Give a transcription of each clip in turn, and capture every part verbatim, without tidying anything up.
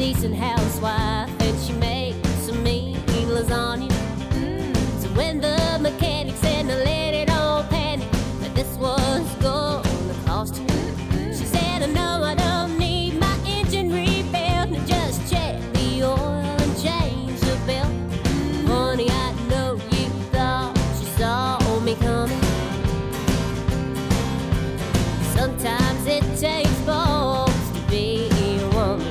decent housewife, and she makes some mean lasagna. Mm. So when the mechanic said to let it all panic, that this was gonna cost you, mm-hmm. She said, "I know I don't need my engine rebuilt, just check the oil and change the belt." Mm-hmm. Honey, I know you thought you saw me coming. Sometimes it takes balls to be a woman.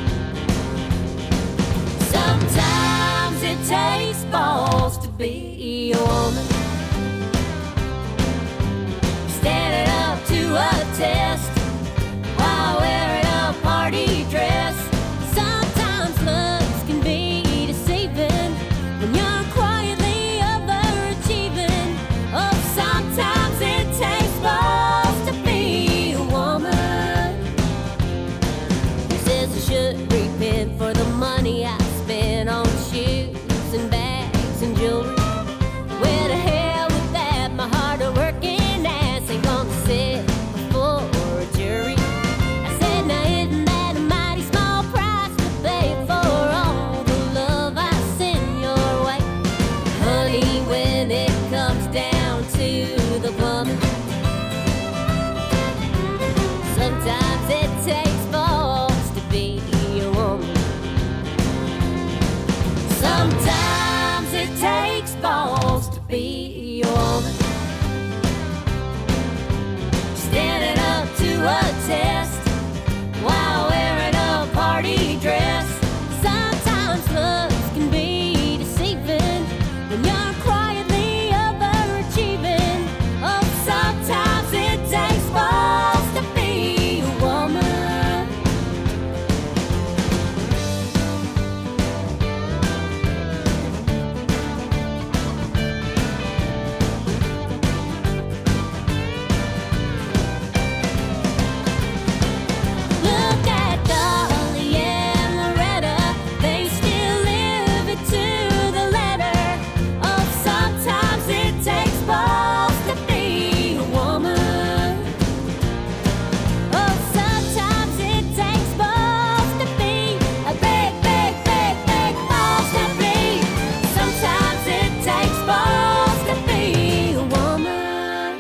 Sometimes it takes balls to be a woman. Standing up to a test while wearing a party dress. Sometimes looks can be deceiving when you're quietly overachieving. Oh, sometimes it takes balls to be a woman. Who says I should repent for the money I spent on shoes and bags and jewelry? Where the hell with that? My hard-working ass ain't gonna sit before a jury. I said, now isn't that a mighty small price to pay for all the love I send your way? Honey, when it comes down to the plumbing, sometimes it takes balls to be a woman. Sometimes it takes balls to be a woman. Standing up to a test while wearing a party dress. Sometimes looks can be deceiving when you're quietly overachieving. Oh, sometimes it takes balls to be a woman. Look at Dolly and Loretta, they still live it to the letter. Oh, sometimes it takes balls to be a woman. Oh, sometimes it takes balls to be a big, big, big, big balls to be. Sometimes it takes balls to be a woman.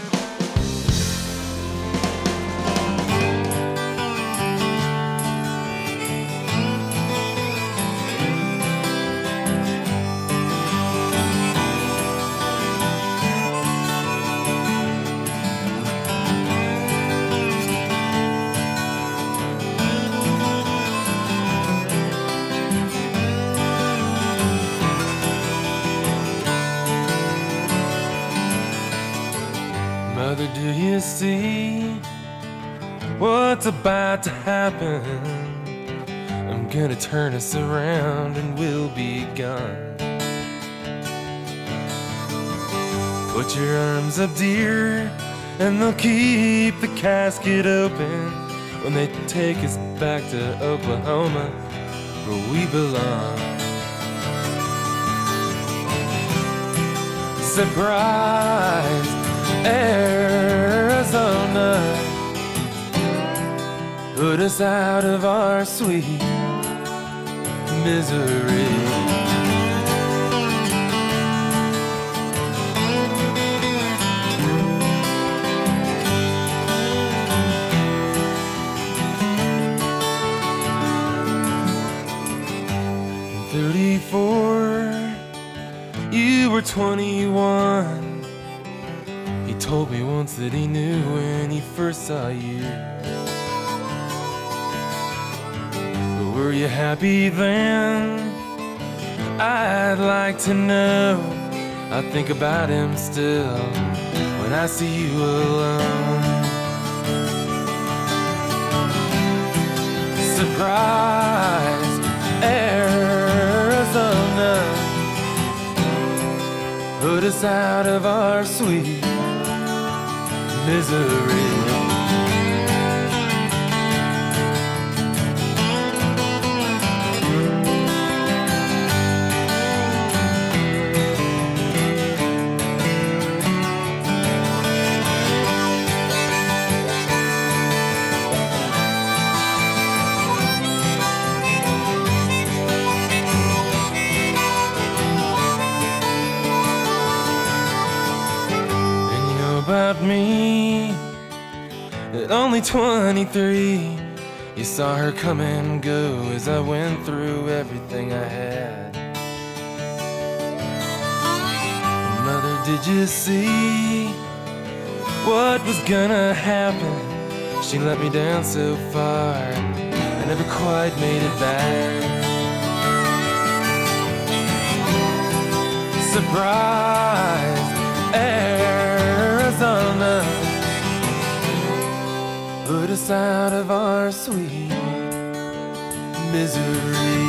Mother, do you see what's about to happen? I'm gonna turn us around and we'll be gone. Put your arms up, dear, and they'll keep the casket open when they take us back to Oklahoma, where we belong. Surprise, Arizona, put us out of our sweet misery. thirty-four, you were twenty-one. He told me once that he knew when he first saw you. But were you happy then? I'd like to know. I think about him still when I see you alone. Surprise, Arizona, put us out of our sweet misery. only twenty-three. You saw her come and go as I went through everything I had. And Mother, did you see what was gonna happen? She let me down so far, I never quite made it back. Surprise, Arizona put us out of our sweet misery.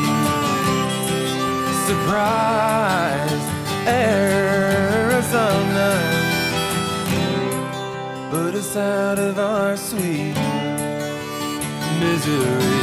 Surprise, Arizona put us out of our sweet misery.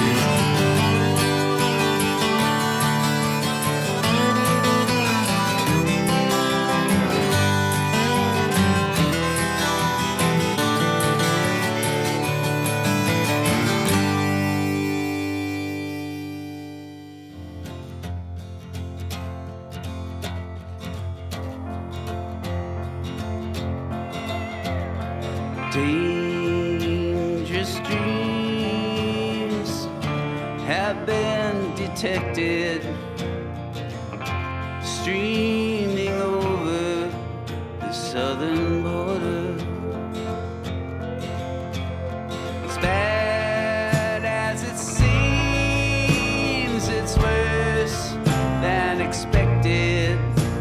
Dangerous dreams have been detected, streaming over the southern border. As bad as it seems, it's worse than expected.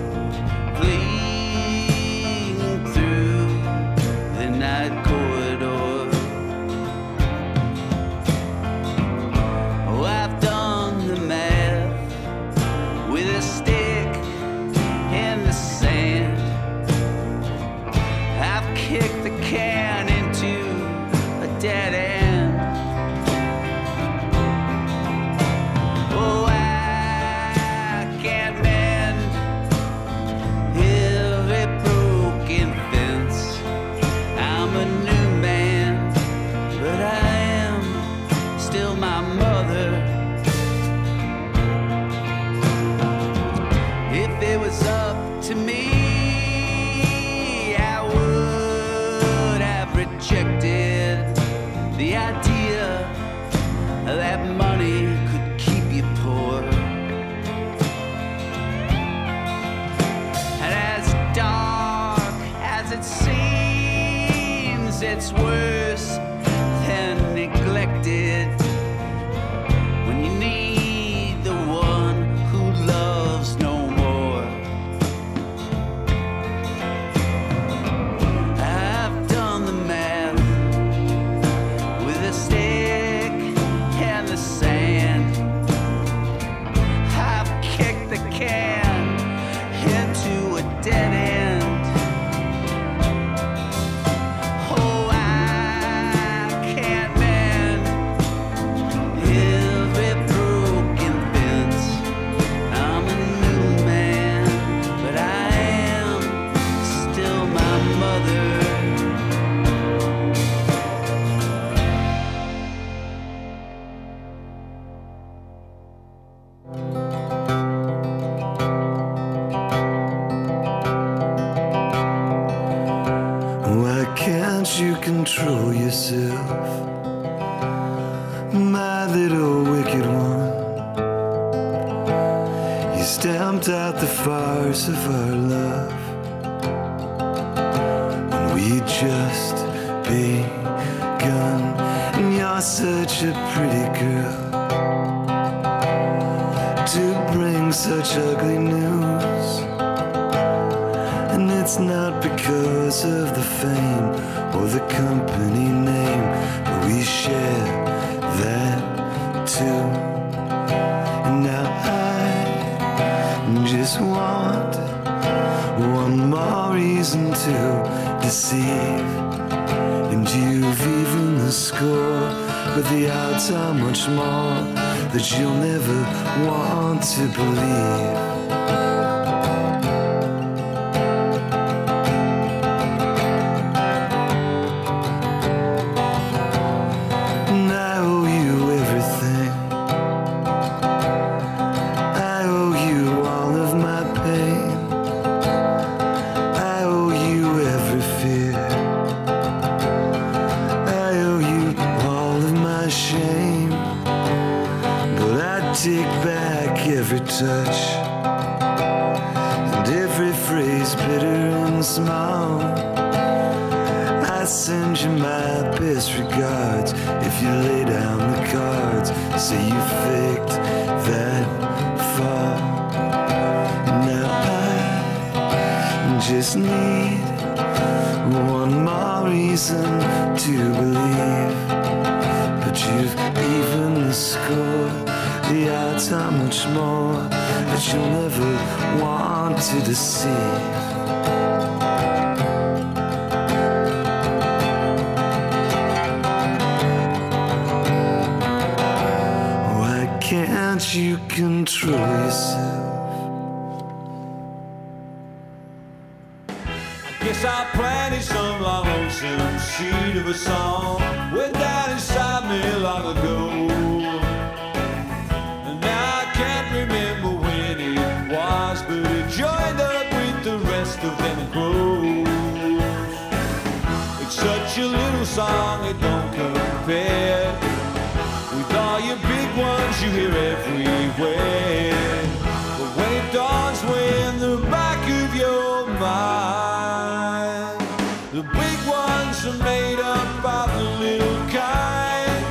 It's worse than neglected when you need the one who loves no more. I've done the math with a stick and the sand. I've kicked the can into a dead end. You control yourself, my little wicked one. You stamped out the farce of our love when we just begun. And you're such a pretty girl to bring such ugly news. And it's not because of the fame or the company name, but we share that too. And now I just want one more reason to deceive. And you've even the score, but the odds are much more that you'll never want to believe. shame, but I take back every touch and every phrase bitter and small. I send you my best regards if you lay down the cards, say you faked that far. Now I just need one more reason to believe, but you've even the score. The odds are much more that you'll never want to deceive. Why can't you control yourself? Guess I planted some long lonesome seed of a song way down inside me long ago. And now I can't remember when it was, but it joined up with the rest of them and grows. It's such a little song, it don't compare with all your big ones you hear everywhere. But when it dawns way in the back of your mind, the big ones are made up of the little kind.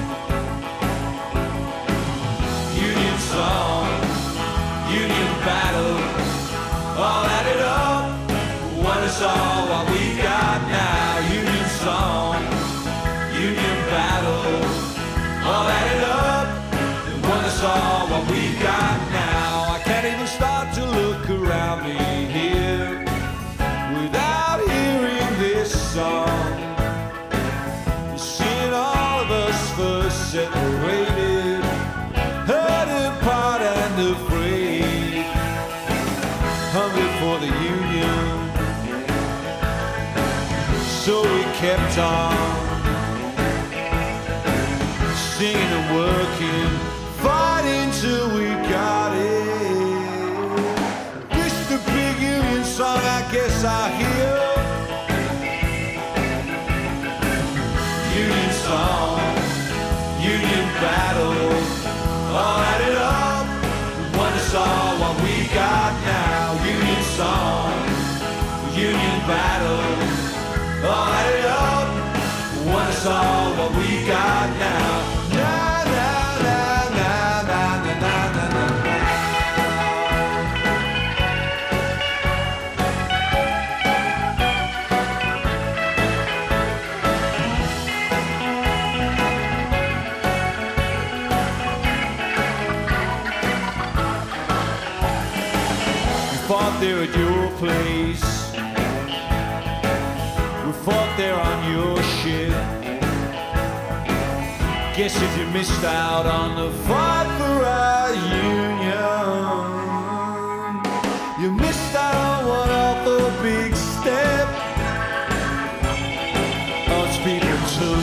Union song, union battle, all added up, what is all what we got now? Union song, union battle, all added up, what is all what we got now? I can't even start to look around me here without hearing this song. Seeing all of us first separated, hurt apart and afraid, hungry for the union. So we kept on singing and working, fighting till we got it. This the big union song I guess I hear. Union song, union battle, all added up, one is all what we got now. Union song, union battle, all added up, one is all what we got now. Na na na na na na na na na. Fought there at your place, we fought there on your ship. Guess if you missed out on the fight for our union, you missed out on one of the big step us people took.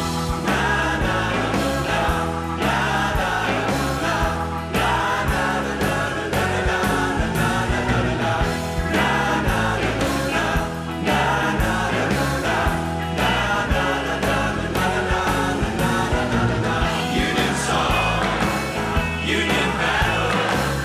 Union song, union battle,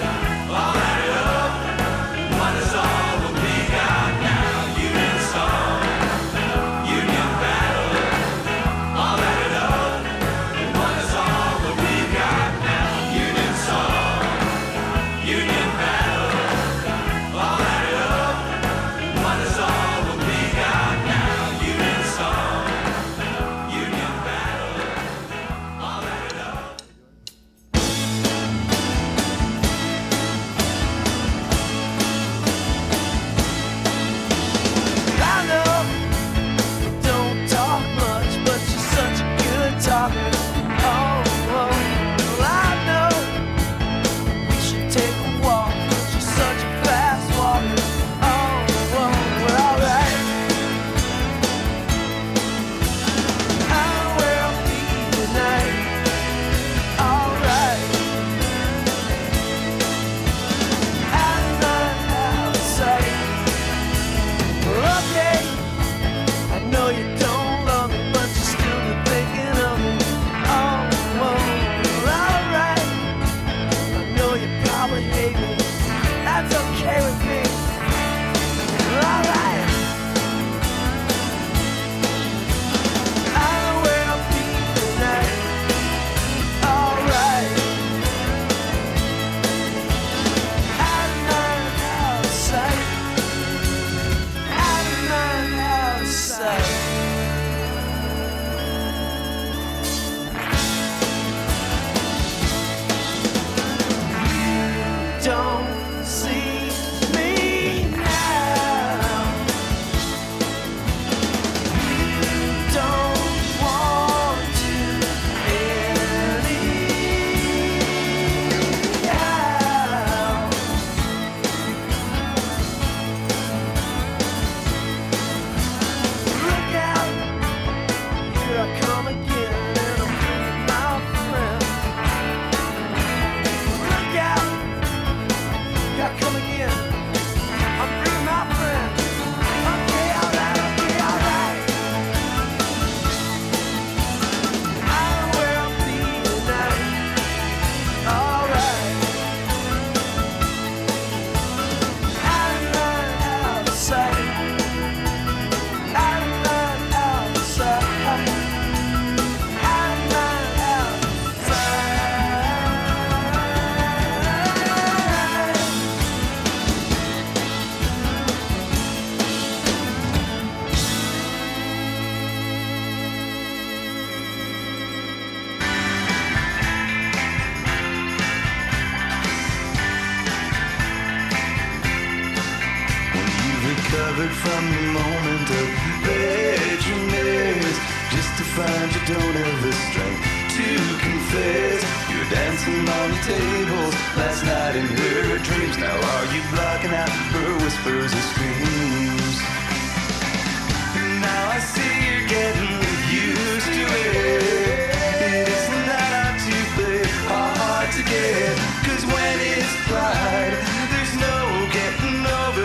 recovered from the moment of bedroomness, just to find you don't have the strength to confess. You were dancing on the tables last night in her dreams. Now are you blocking out her whispers and screams? And now I see you're getting used to it. It's not hard to play, hard to get, 'cause when it's pride, there's no getting over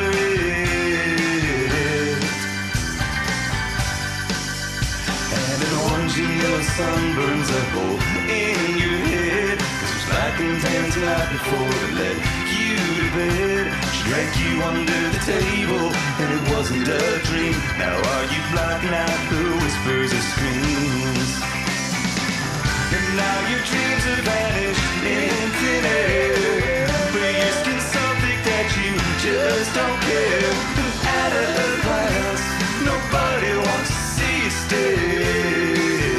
it. And an orange in your sun burns a hole in your head, 'cause it was like in ten tonight before they let you to bed. She dragged you under the table and it wasn't a dream. Now are you blocking out the whispers or screams? And now your dreams have vanished in thin air, but your skin's so thick that you just don't care. At a glance, nobody wants to see you stare.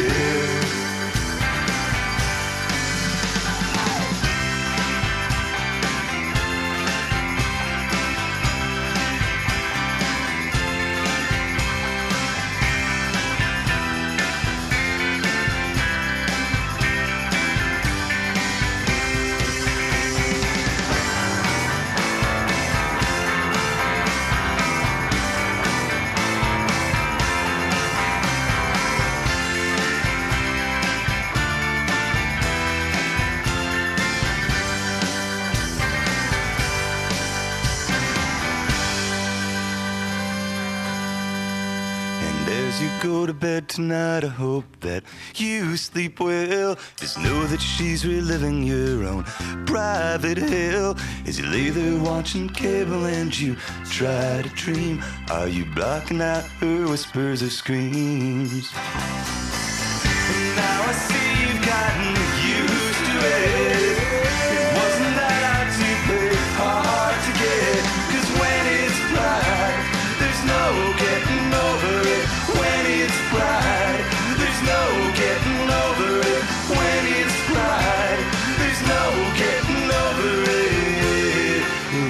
Go to bed tonight, I hope that you sleep well. Just know that she's reliving your own private hell. As you lay there watching cable and you try to dream, are you blocking out her whispers or screams? And now I see you've gotten used to it. It wasn't that hard to play, hard to get, 'cause when it's pride, there's no getting over it. When it's pride, there's no getting over it. When it's pride, there's no getting over it.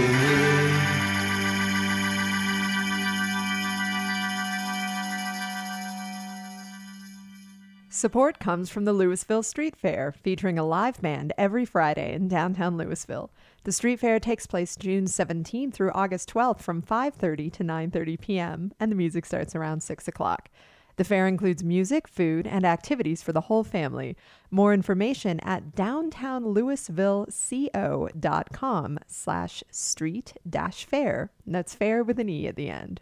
Support comes from the Louisville Street Fair, featuring a live band every Friday in downtown Louisville. The Street Fair takes place June seventeenth through August twelfth from five thirty to nine thirty p.m., and the music starts around six o'clock. The fair includes music, food, and activities for the whole family. More information at downtownlouisvilleco.com slash street dash fair. That's fair with an E at the end.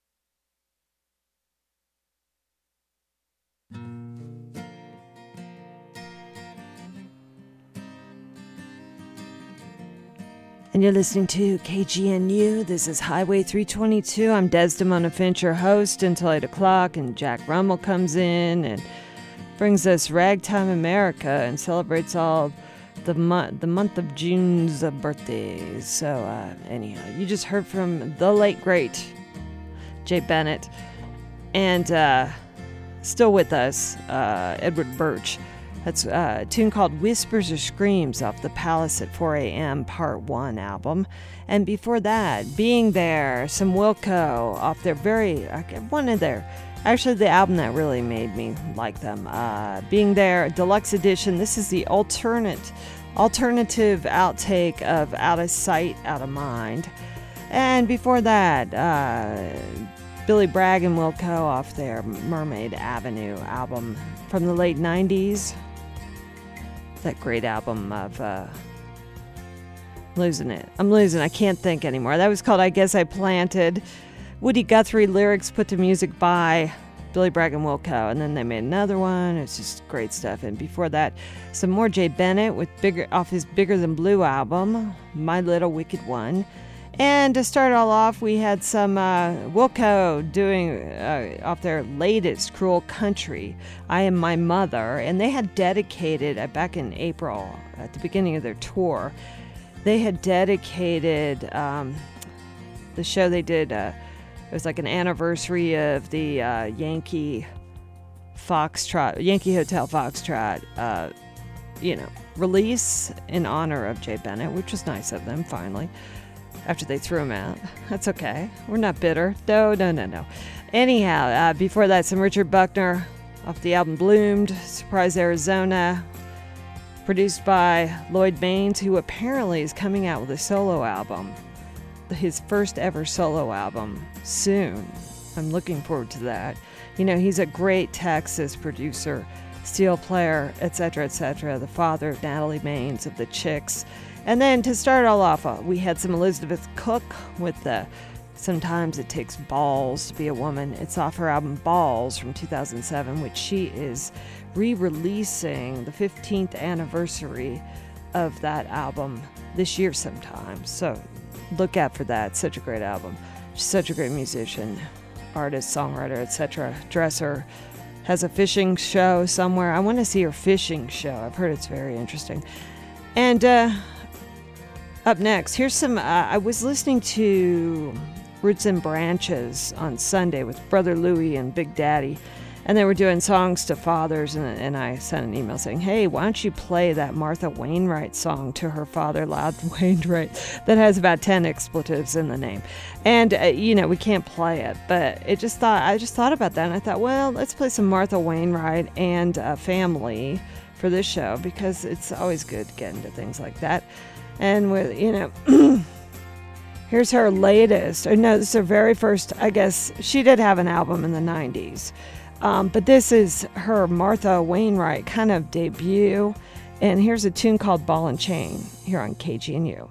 And you're listening to K G N U. This is Highway three twenty-two. I'm Desdemona Finch, your host, until eight o'clock. And Jack Rummel comes in and brings us Ragtime America and celebrates all the, mo- the month of June's uh, birthdays. So, uh, anyhow, you just heard from the late, great Jay Bennett. And uh, still with us, uh, Edward Birch. That's a tune called Whispers or Screams off the Palace at four a.m. Part one album. And before that, Being There, some Wilco off their very, one of their, actually the album that really made me like them. Uh, Being There, Deluxe Edition. This is the alternate, alternative outtake of Out of Sight, Out of Mind. And before that, uh, Billy Bragg and Wilco off their Mermaid Avenue album from the late nineties. That great album of uh, losing it. I'm losing. I can't think anymore. That was called I Guess I Planted. Woody Guthrie lyrics put to music by Billy Bragg and Wilco. And then they made another one. It's just great stuff. And before that, some more Jay Bennett with bigger off his Bigger Than Blue album, My Little Wicked One. And to start all off, we had some uh, Wilco doing uh, off their latest Cruel Country, I Am My Mother. And they had dedicated, uh, back in April, at the beginning of their tour, they had dedicated um, the show they did. Uh, it was like an anniversary of the uh, Yankee Foxtrot, Yankee Hotel Foxtrot, uh, you know, release in honor of Jay Bennett, which was nice of them, finally. after they threw him out. That's okay. We're not bitter. No, no, no, no. Anyhow, uh, before that, some Richard Buckner off the album Bloomed, Surprise, Arizona, produced by Lloyd Baines, who apparently is coming out with a solo album, his first ever solo album, soon. I'm looking forward to that. You know, he's a great Texas producer, steel player, et cetera, et cetera, the father of Natalie Baines of the Chicks. And then to start all off, uh, we had some Elizabeth Cook with the Sometimes It Takes Balls to Be a Woman. It's off her album Balls from two thousand seven, which she is re-releasing the fifteenth anniversary of that album this year sometime. So look out for that. Such a great album. She's such a great musician, artist, songwriter, et cetera. Dresser has a fishing show somewhere. I want to see her fishing show. I've heard it's very interesting. And uh, up next, here's some... Uh, I was listening to Roots and Branches on Sunday with Brother Louie and Big Daddy, and they were doing songs to fathers, and, and I sent an email saying, hey, why don't you play that Martha Wainwright song to her father, Loud Wainwright, that has about ten expletives in the name. And, uh, you know, we can't play it, but it just thought, I just thought about that, and I thought, well, let's play some Martha Wainwright and uh, Family for this show, because it's always good to get into things like that. And with, you know, here's her latest, or no, this is her very first, I guess, she did have an album in the nineties. Um, but this is her Martha Wainwright kind of debut. And here's a tune called Ball and Chain here on K G N U.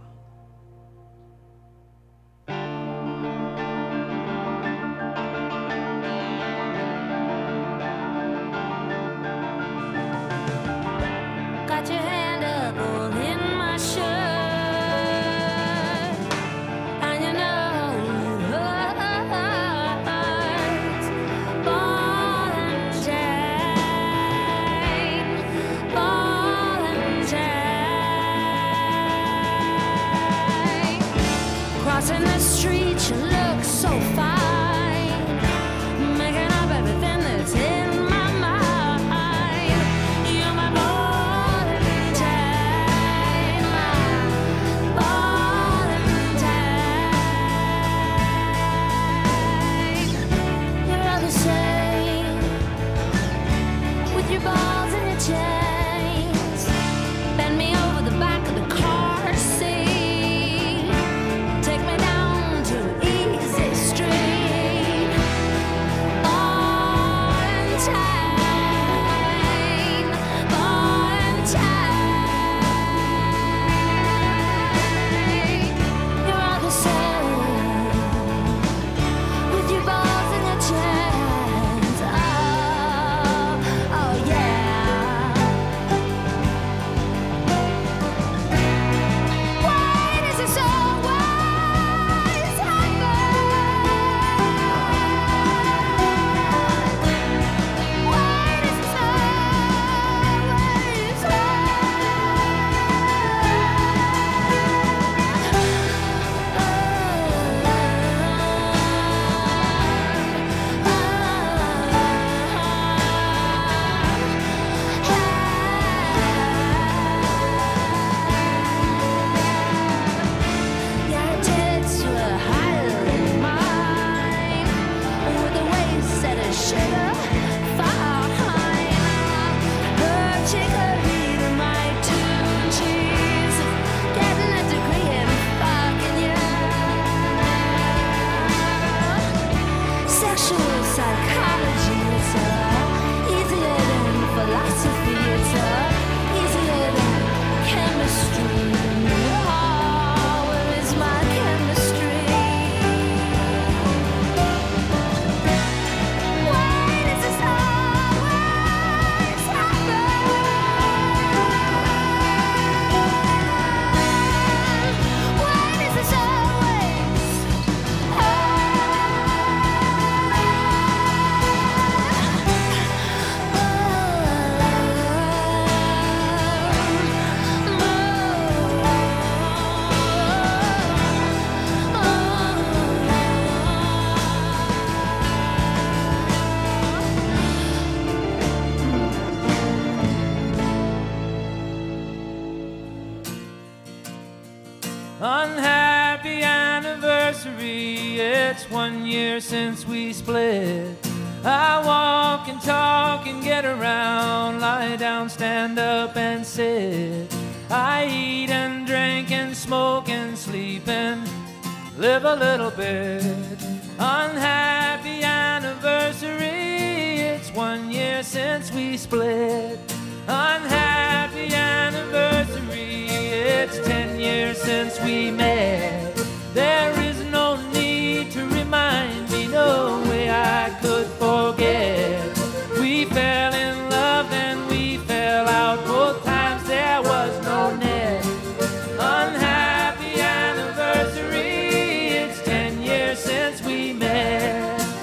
Got your hand up all in my shirt, and you know it hurts. Ball and chain, ball and chain. Crossing the street, you look so fine, making up everything that's in my mind. You're my ball and chain, my ball and chain. You're all the same, with your balls and your chains. Bend me over the back of the car seat, take me down to Easy Street. Ball and chain, ball and chain. You're all the same, with your balls and your chains. Oh, oh yeah. Why does this always happen? Why does this always Your tits were higher than mine, with a waist and a sugar fine. Her chicory to my two cheese, getting a degree in fucking you. Sexual psychology, it's uh, easier than philosophy, it's uh, easier than chemistry. Oh, where is my chemistry? Why does this always happen? Why does this always Unhappy anniversary. It's one year since we split. I walk and talk and get around, lie down, stand up and sit. I eat and drink and smoke and sleep and live a little bit. Unhappy anniversary. It's one year since we split. Unhappy anniversary. It's ten years since we met. There is no need to remind me, no way I could forget. We fell in love and we fell out. Both times there was no net. Unhappy anniversary. It's ten years since we met.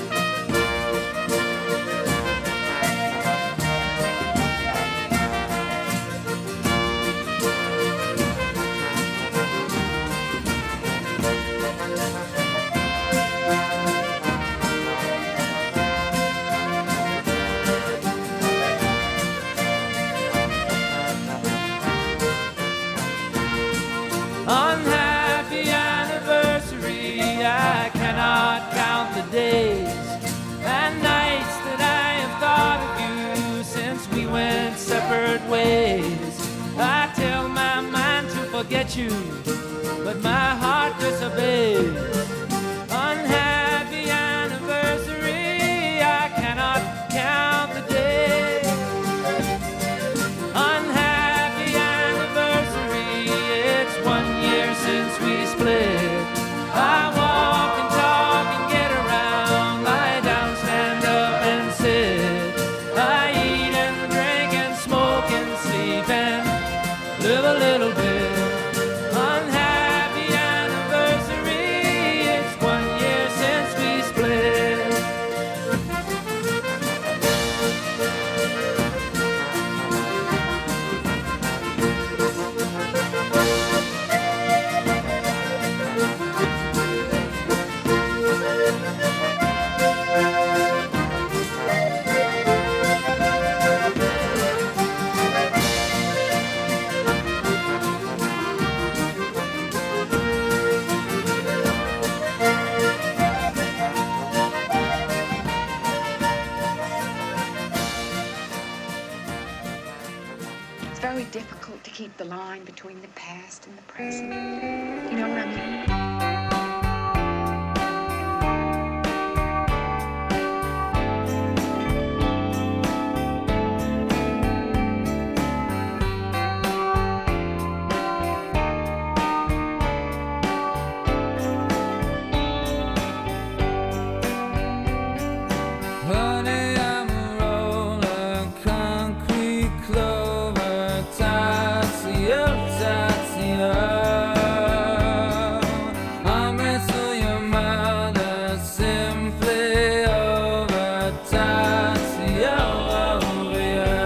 Unhappy anniversary. I cannot count the days and nights that I have thought of you since we went separate ways. I tell my mind to forget you, but my heart disobeys. Unhappy anniversary. I cannot count the days. Unhappy anniversary. It's one year since we split. I walk and talk and get around, lie down, stand up and sit. I eat and drink and smoke and sleep and live a little bit. Unhappy anniversary. It's one year since we split. It's very difficult to keep the line between the past and the present. You know what I mean? Honey, I'm a roller, concrete clover, Tatio, Tatio. I'm wrestle your mother simply over, Tatio, over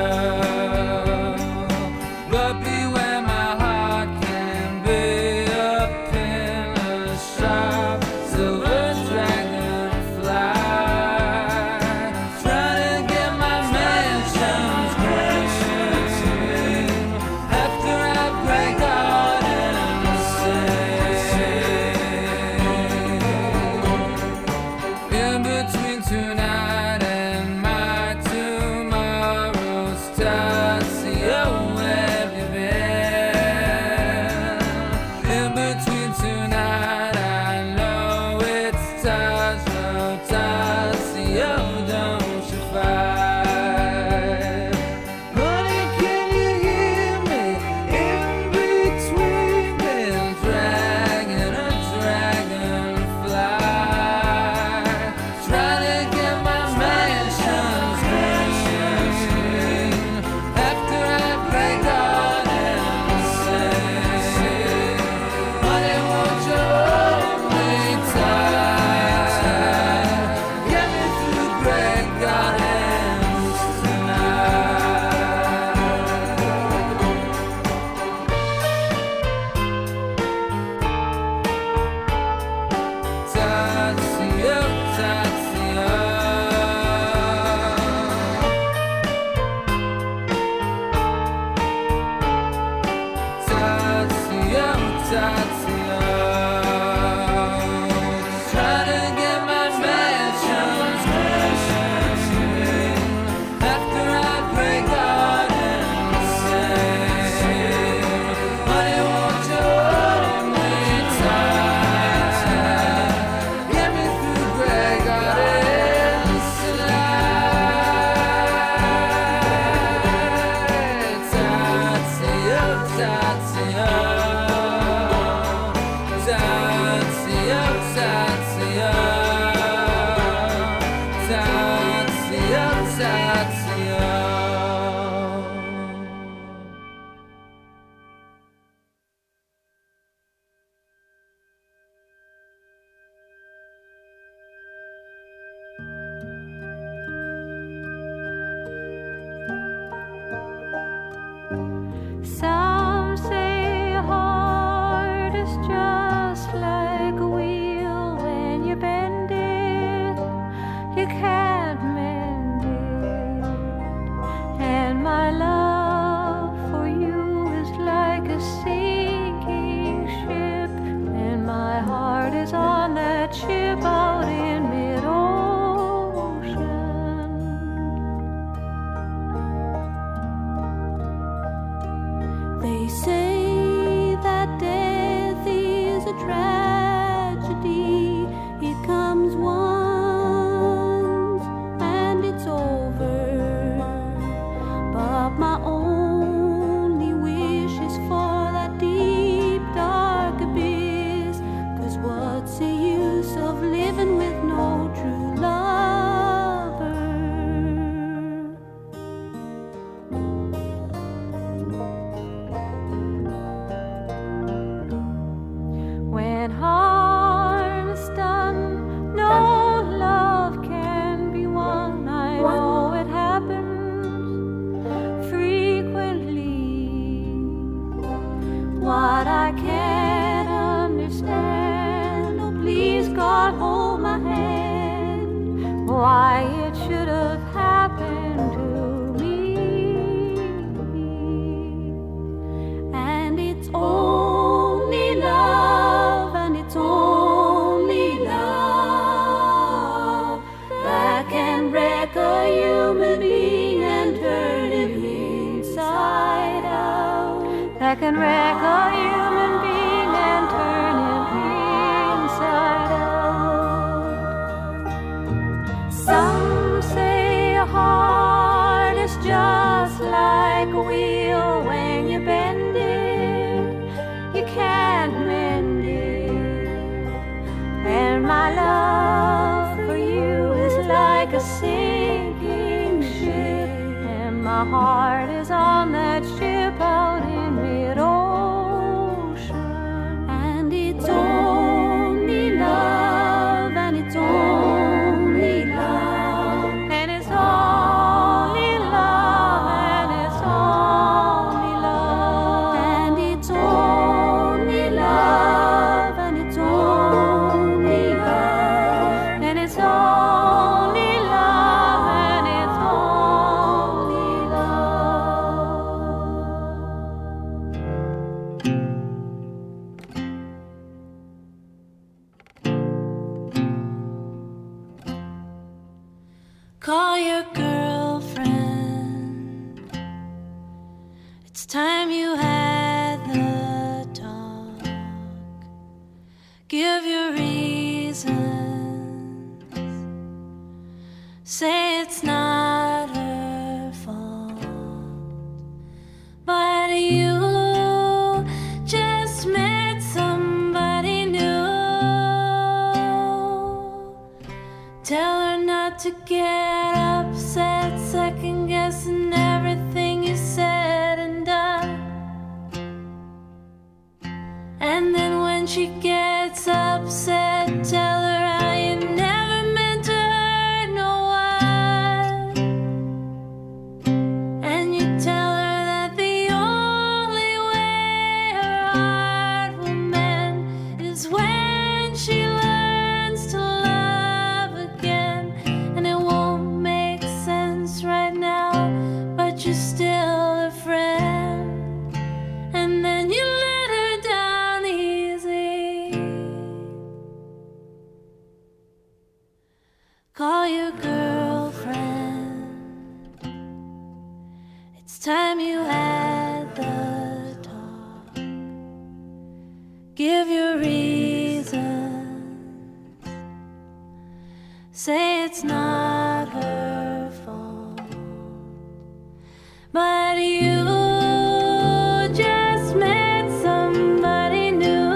you. But beware, my heart can be a pin, a sharp silver dragonfly. Trying to get my mansions green after I break out and sing. In between tonight and my tomorrow's Tatio, where have you been? In between tonight, I know it's Tatio, Tatio, don't you fight. Honey, can you hear me? In between, been dragging a dragonfly. Trying to get my mansions green after I break out and sing. Honey, won't you hold me tight? Get me through Grey Gardens tonight. Tatio, Tatio. Tatio, Tatio. I can't understand. Oh, please, God, hold my hand. Why it should have happened to me. And it's only love, and it's only love that can wreck a human being and turn him inside out. That can wreck a human being and turn him inside out. Some say a heart is just like a wheel. When you bend it, you can't mend it. And my love for you is like a sinking ship, and my heart is on that ship out in mid-ocean. And it's only love, and it's only love, and it's only love, and it's only love, and it's only love, and it's only love, and it's only love, and it's only love. Call your girlfriend. It's time you had the talk. Give your reasons. Say it's not her fault, but you just met somebody new. Tell her not to get upset, second guessing everything you said and done. And then when she gets upset, tell her how you never meant to hurt no one. And you tell her that the only way her heart will mend is when she learns to love again. And it won't make sense right now, but you're still a friend. And then you let her down easy. Call your girlfriend. It's time you had the talk. Give your reasons. Say it's not her fault, but you just met somebody new.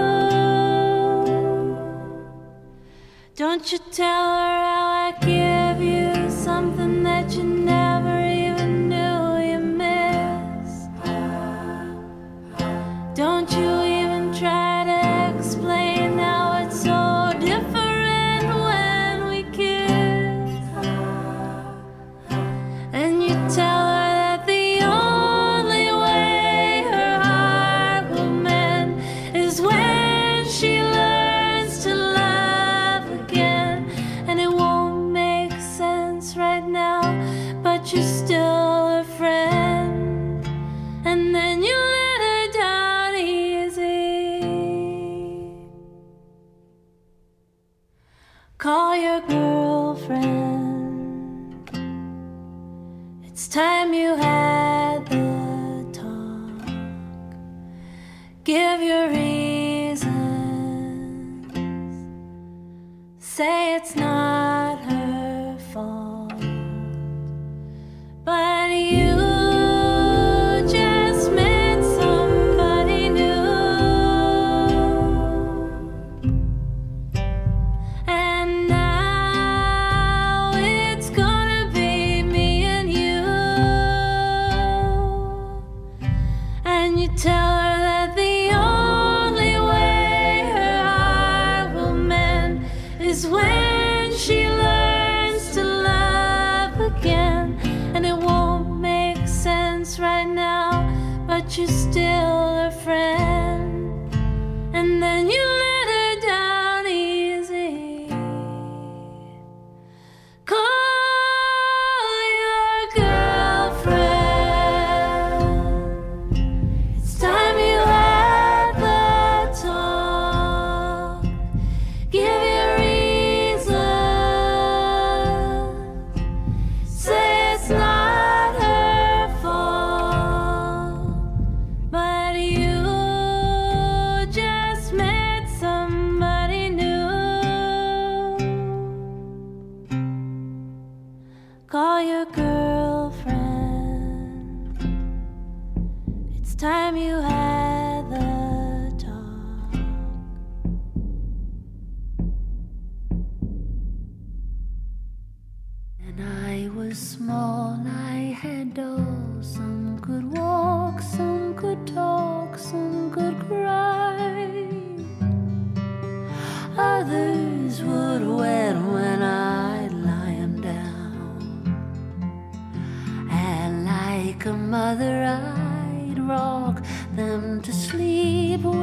Don't you tell her how I give you something that you never even knew you missed. Don't you even try to explain how it's so different when we kiss. And you tell her that the only way her heart will mend is when she learns to love again. And it won't make sense right now, but you're still a friend. And then you let her down easy. Call your girlfriend. It's time you had the talk. Give your reasons. Say it's not her fault, but you just met somebody new. And now it's gonna be me and you. And you tell her that the only way her heart will mend is when she learns to love again. And it won't make sense right now, but you're still a friend.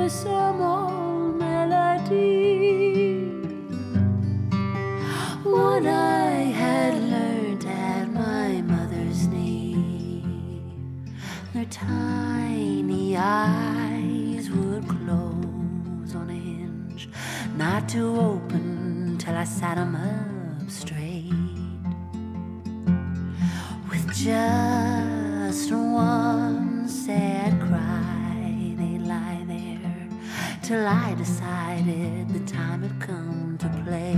with some old melody. One I had learned at my mother's knee. Their tiny eyes would close on a hinge, not to open till I sat 'em up straight. With just one sad cry, they'd lie there till I decided the time had come to play.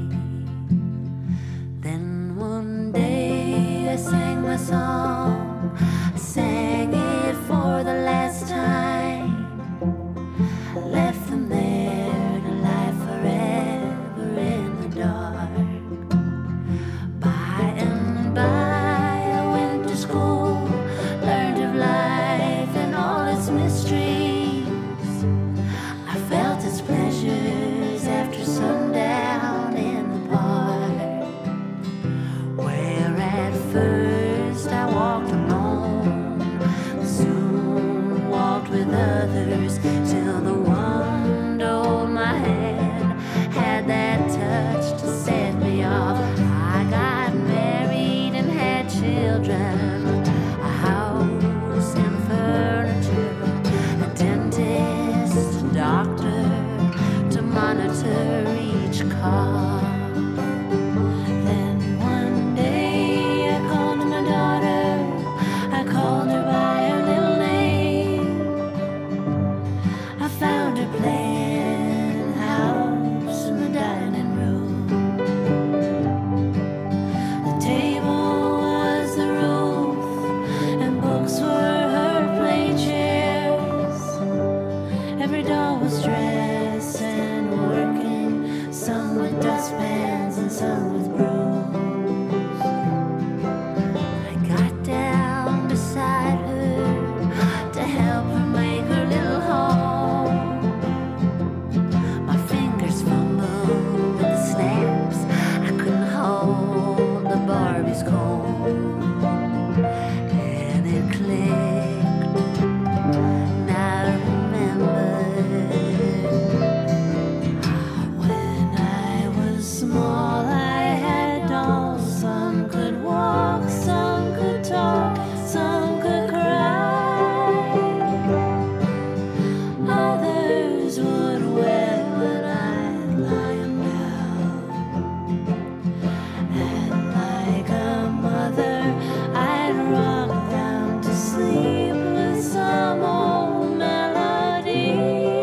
Then one day I sang my song, I sang it for the last time, left them there to lie forever in the dark. By and by I went to school, learned of life and all its mysteries. I felt its pleasures after sundown in the park, where at first I walked alone, soon walked with others, till the one to hold my hand had that touch to set me off. I got married and had children, a house and furniture, a dentist, a doctor to monitor each cough. Then one day I called my daughter, I called her by her little name. I found her playing house in the dining room. The table was the roof, and books were her play chairs. Every doll was dressed and working, some with dustpans and some with brooms. I got down beside her to help her make her little home. My fingers fumbled with the snaps, I couldn't hold the Barbie's comb. And it clicked, and I remembered when I was small I had dolls. Some could walk, some could talk, some could cry. Others would weep when I'd lie 'em down. And like a mother, I'd rock them to sleep with some old melody.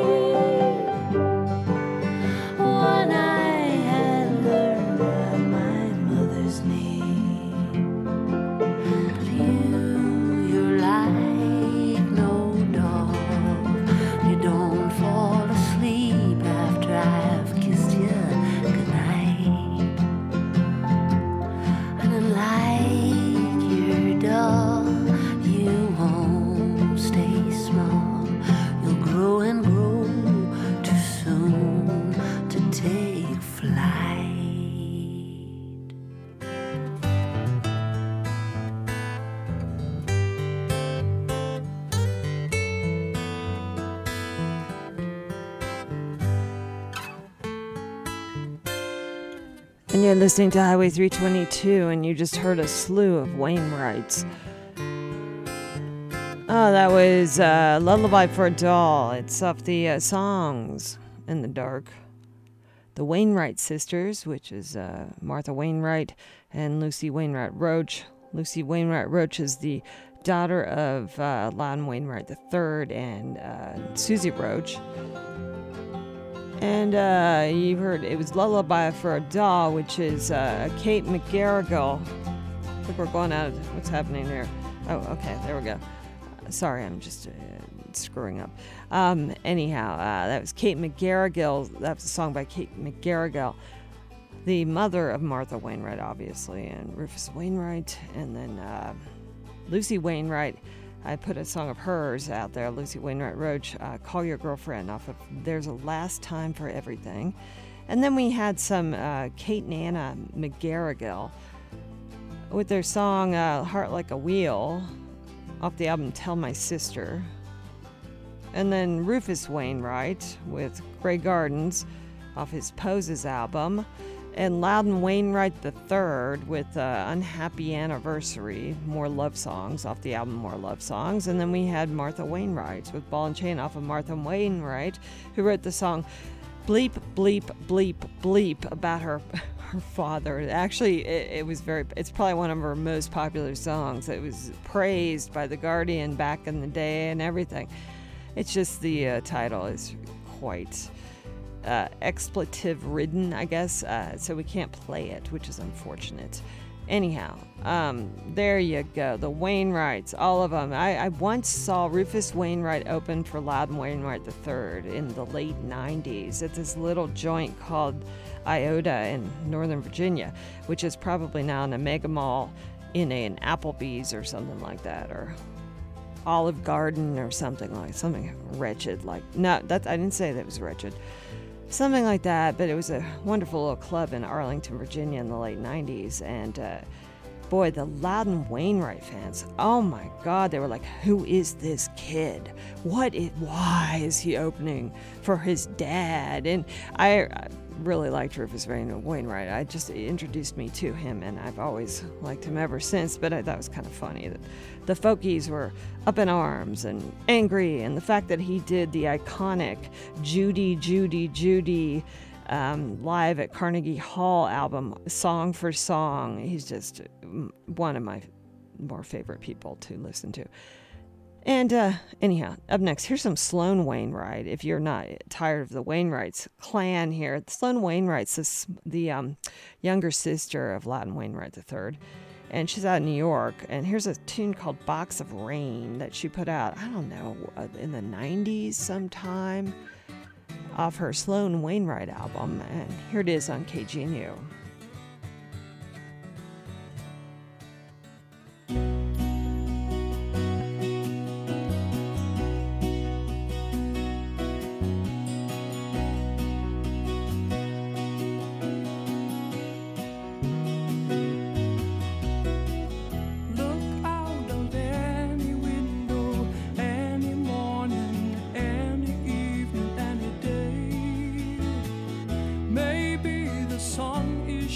One I had learned at my mother's knee. But you, you're like no dog. You don't fall asleep after I've kissed you goodnight. And unlike your doll, you won't stay small. You'll grow and grow too soon to take flight. And you're listening to Highway three twenty-two, and you just heard a slew of Wainwrights. Oh, that was uh, Lullaby for a Doll. It's off the uh, Songs in the Dark. The Wainwright sisters, which is uh, Martha Wainwright and Lucy Wainwright Roach. Lucy Wainwright Roach is the daughter of uh, Loudon Wainwright the third and uh, Susie Roach. And uh, you heard it was Lullaby for a Doll, which is uh, Kate McGarrigle. I think we're going out of what's happening there. Oh, okay, there we go. Sorry, I'm just uh, screwing up. Um, anyhow, uh, that was Kate McGarrigle. That was a song by Kate McGarrigle, the mother of Martha Wainwright, obviously, and Rufus Wainwright, and then uh, Lucy Wainwright. I put a song of hers out there, Lucy Wainwright Roach, uh, Call Your Girlfriend, off of There's a Last Time for Everything. And then we had some uh, Kate and Anna McGarrigle with their song uh, Heart Like a Wheel off the album Tell My Sister. And then Rufus Wainwright with Grey Gardens off his Poses album. And Loudon Wainwright the third with uh, Unhappy Anniversary, More Love Songs off the album More Love Songs. And then we had Martha Wainwright with Ball and Chain off of Martha Wainwright, who wrote the song Bleep, Bleep, Bleep, Bleep about her her father. Actually, it, it was very, it's probably one of her most popular songs. It was praised by The Guardian back in the day and everything. It's just the uh, title is quite uh, expletive-ridden, I guess, uh, so we can't play it, which is unfortunate. Anyhow, um, there you go. The Wainwrights, all of them. I, I once saw Rufus Wainwright open for Loudon Wainwright the third in the late nineties at this little joint called Iota in Northern Virginia, which is probably now in a mega mall in a, an Applebee's or something like that, or Olive Garden or something like something wretched. Like no, that I didn't say that it was wretched. Something like that, but it was a wonderful little club in Arlington, Virginia in the late nineties. And uh, boy, the Loudon Wainwright fans, oh my God, they were like, who is this kid? What is, why is he opening for his dad? And I, I really liked Rufus Wainwright. I just it introduced me to him, and I've always liked him ever since. But I thought it was kind of funny that the folkies were up in arms and angry, and the fact that he did the iconic Judy, Judy, Judy um, live at Carnegie Hall album, song for song. He's just one of my more favorite people to listen to. And uh, anyhow, up next, here's some Sloan Wainwright. If you're not tired of the Wainwrights clan here, Sloan Wainwright's the, the um, younger sister of Loudon Wainwright the third. And she's out in New York. And here's a tune called Box of Rain that she put out, I don't know, in the nineties sometime, off her Sloan Wainwright album. And here it is on K G N U. Maybe the song is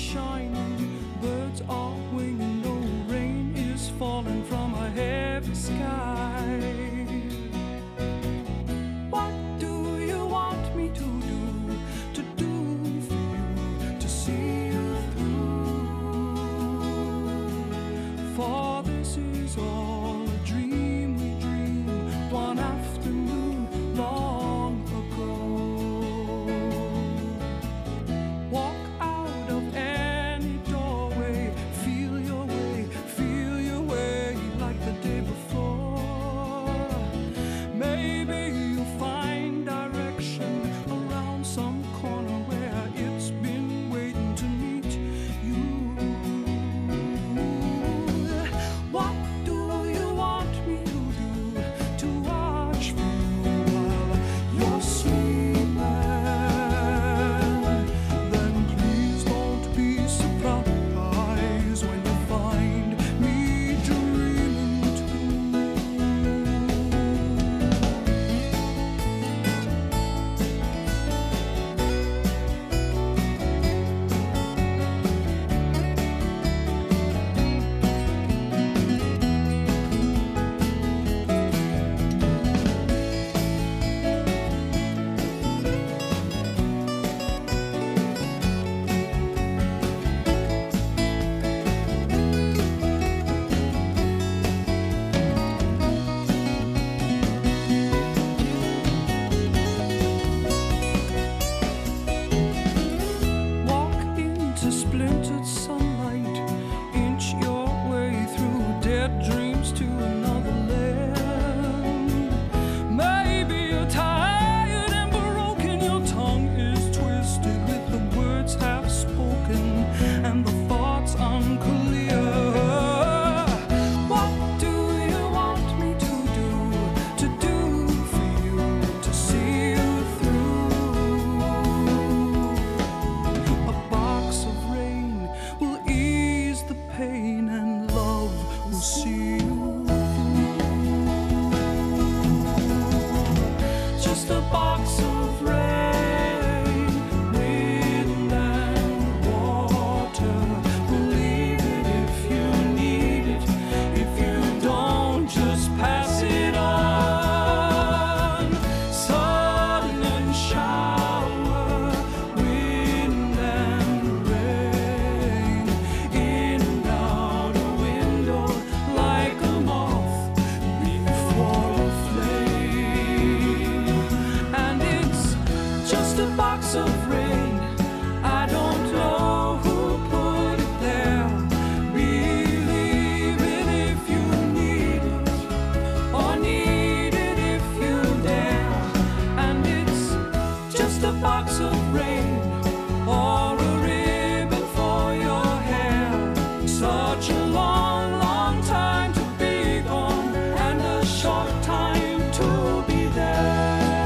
box of rain, wind and water. Believe it if you need it. If you don't, just pass it on. Sun and shower, wind and rain, in and out a window like a moth before a flame. And it's just a box of rain. I don't know who put it there. Believe it if you need it, or need it if you dare. And it's just a box of rain, or a ribbon for your hair. Such a long, long time to be gone, and a short time to be there.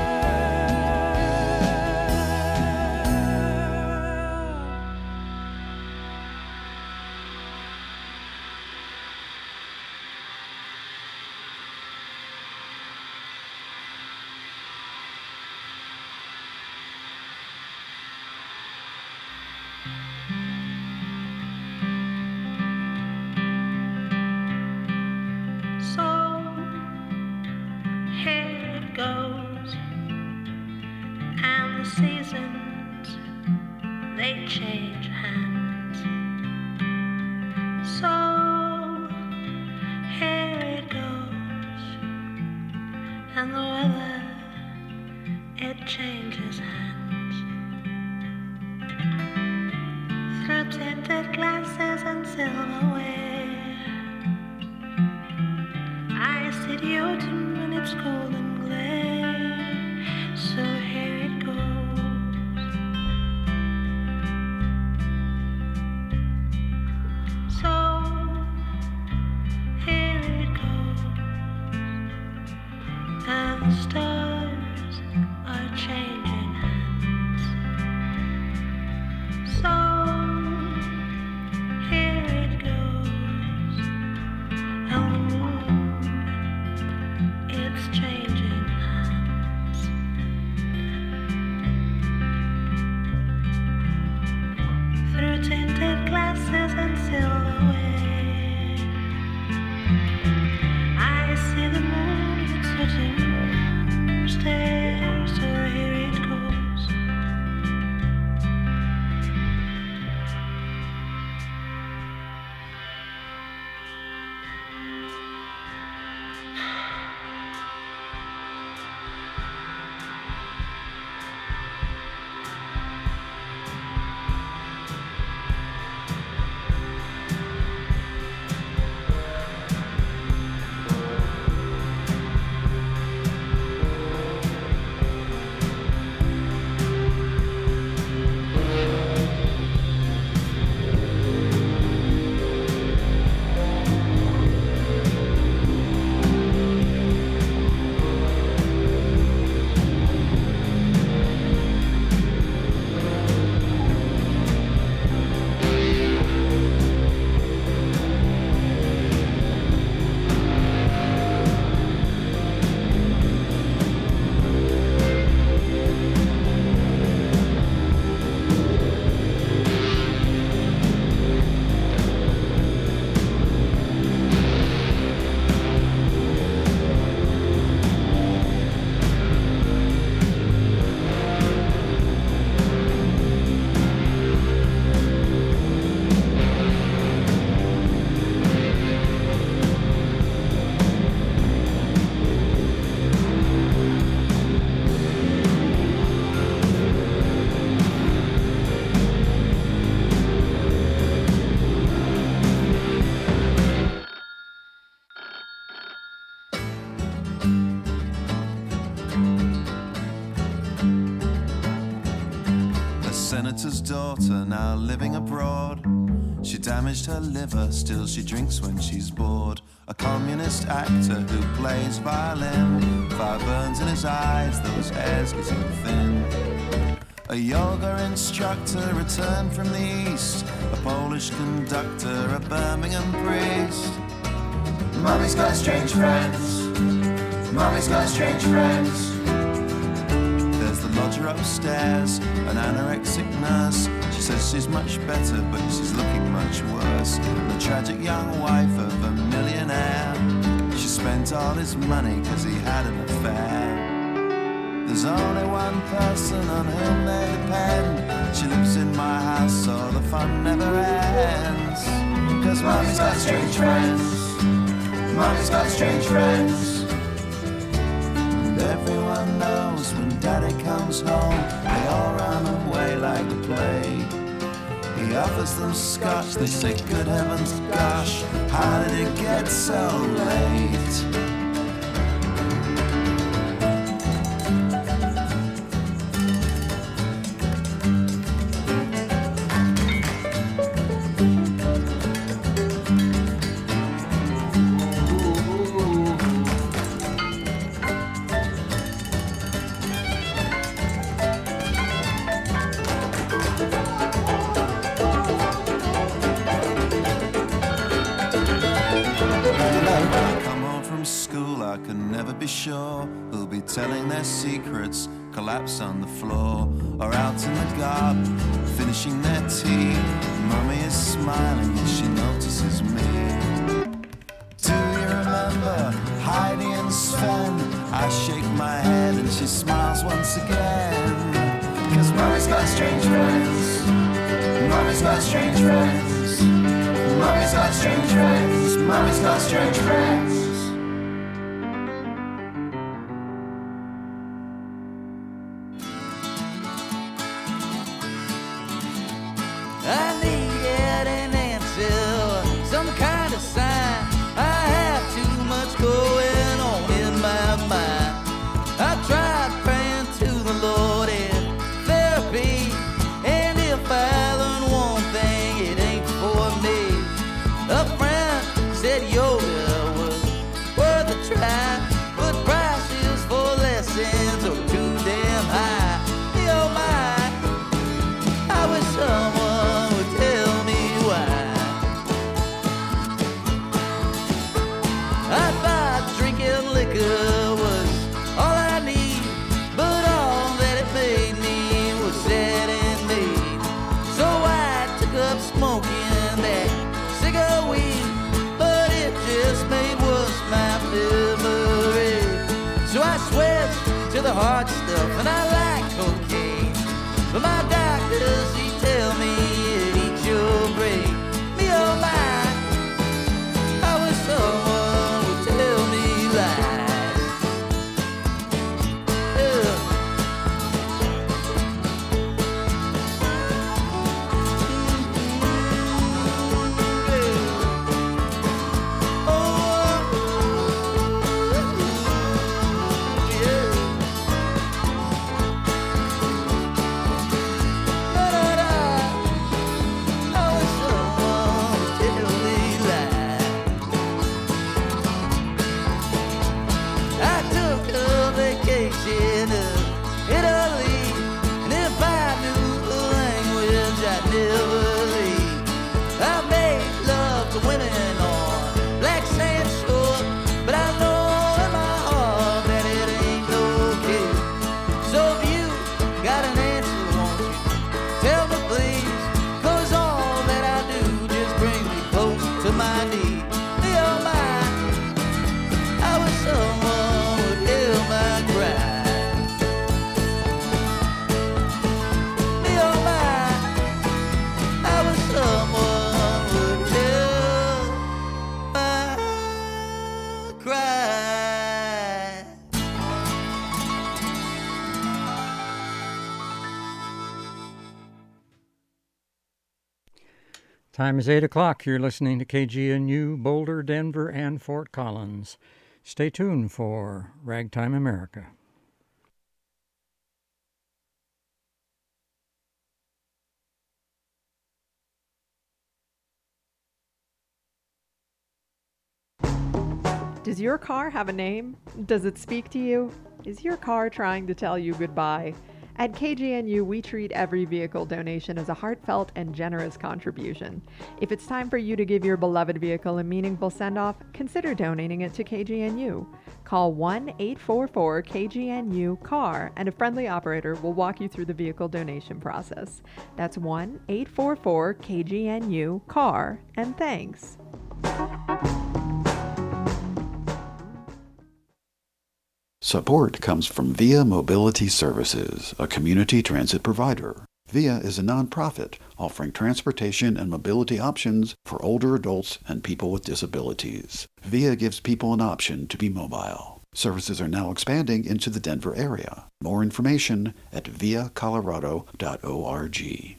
So here it goes, and the seasons, they change hands. So here it goes, and the weather, it changes hands. Through tinted glasses and silverware, I see the autumn in its golden glare. So here it goes. So here it goes. And the stars are changing hands. So here it goes. And the moon, it's changing hands. Through tinted glasses and silverware, I see the moon, it's switching stairs. So here it goes. senator's daughter, now living abroad. She damaged her liver, still she drinks when she's bored. A communist actor who plays violin, fire burns in his eyes, those hairs getting thin. A yoga instructor returned from the east, a Polish conductor, a Birmingham priest. Mommy's got strange friends, Mommy's got strange friends. upstairs, an anorexic nurse. She says she's much better, but she's looking much worse. The tragic young wife of a millionaire. She spent all his money cause he had an affair. There's only one person on whom they depend. She lives in my house so the fun never ends. Cause mommy's got strange friends. Mommy's got strange friends. And everyone knows when daddy comes home, they all run away like the plague. He offers them scotch, they say good heavens gosh, how did it get so late? Telling their secrets, collapse on the floor, or out in the garden, finishing their tea. Mummy is smiling as she notices me. Do you remember Heidi and Sven? I shake my head and she smiles once again. Cause Mummy's got strange friends. Mummy's got strange friends. Mummy's got strange friends. Mummy's got strange friends. The hard stuff, and I like cocaine, but my doctors, he tell me it eats your brain. Me oh my, I wish someone would tell me lies. Yeah. Time is eight o'clock. You're listening to K G N U, Boulder, Denver, and Fort Collins. Stay tuned for Ragtime America. Does your car have a name? Does it speak to you? Is your car trying to tell you goodbye? At K G N U, we treat every vehicle donation as a heartfelt and generous contribution. If it's time for you to give your beloved vehicle a meaningful send-off, consider donating it to K G N U. Call one eight four four K G N U C A R and a friendly operator will walk you through the vehicle donation process. That's one eight four four K G N U C A R, and thanks. Support comes from Via Mobility Services, a community transit provider. Via is a nonprofit offering transportation and mobility options for older adults and people with disabilities. Via gives people an option to be mobile. Services are now expanding into the Denver area. More information at via colorado dot org.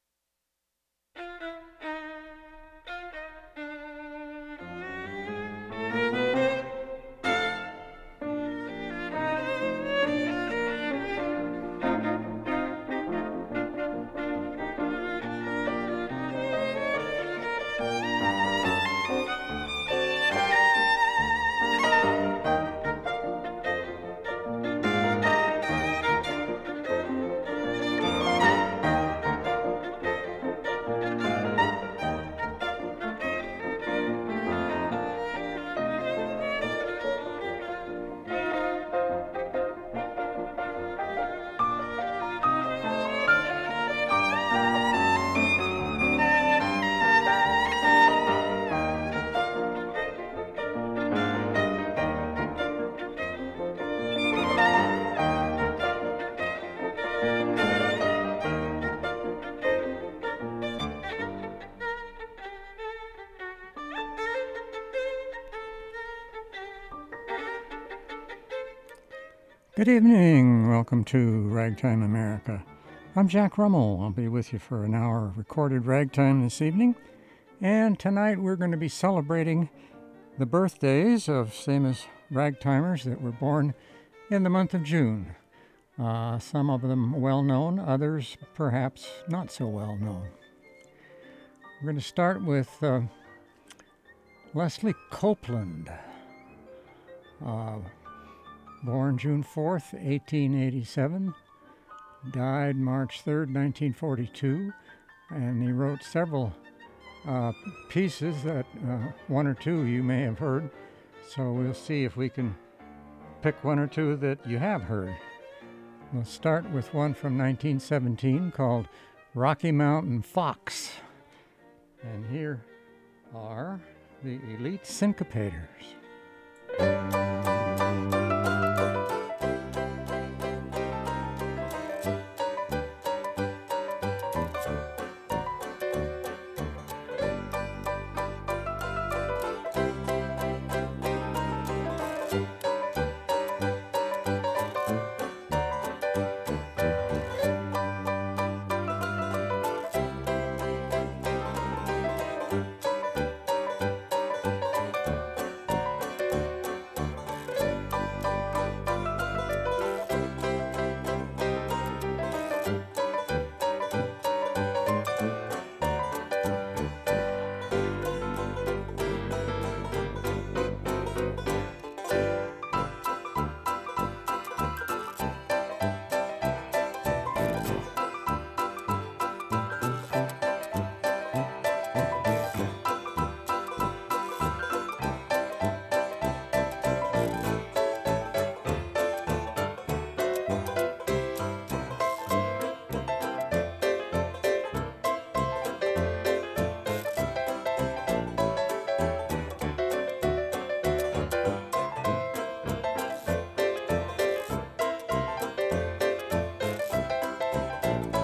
Good evening. Welcome to Ragtime America. I'm Jack Rummel. I'll be with you for an hour of recorded ragtime this evening. And tonight we're going to be celebrating the birthdays of famous ragtimers that were born in the month of June. Uh, some of them well known, others perhaps not so well known. We're going to start with uh, Leslie Copeland. Uh, Born June fourth, eighteen eighty-seven, died March third, nineteen forty-two, and he wrote several uh, pieces that uh, one or two you may have heard, so we'll see if we can pick one or two that you have heard. We'll start with one from nineteen seventeen called Rocky Mountain Fox, and here are the Elite Syncopators.